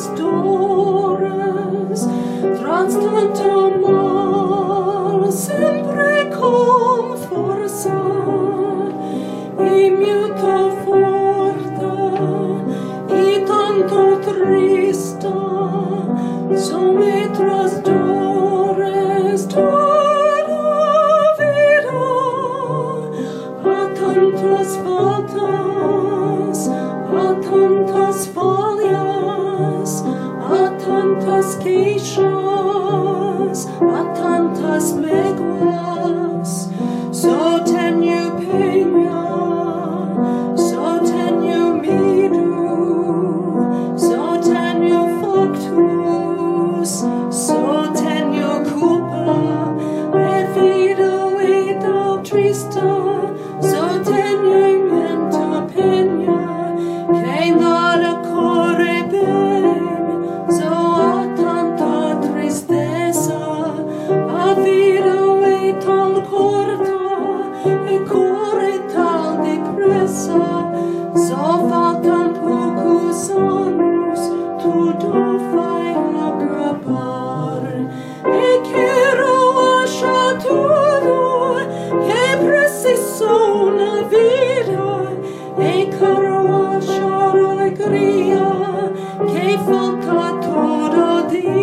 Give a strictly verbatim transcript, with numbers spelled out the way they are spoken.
dores, trans tanto mal, sempre con forza, e muto forte, e tanto triste, son metros dores, toda vida, a tantas faltas, a tantas fallas, a tantas queixas, a tantas meguas, so tenho pena, so tenho medo, so tenho factus, so tenho culpa, e vida e tão triste, so tenho mente pena, que nada corre bem, so há tanta tristeza, a vida é tão curta, e corre tão depressa, só faltam poucos anos, tudo vai acabar, e quero achar tudo que preciso na vida, e quero achar alegria que falta todo dia.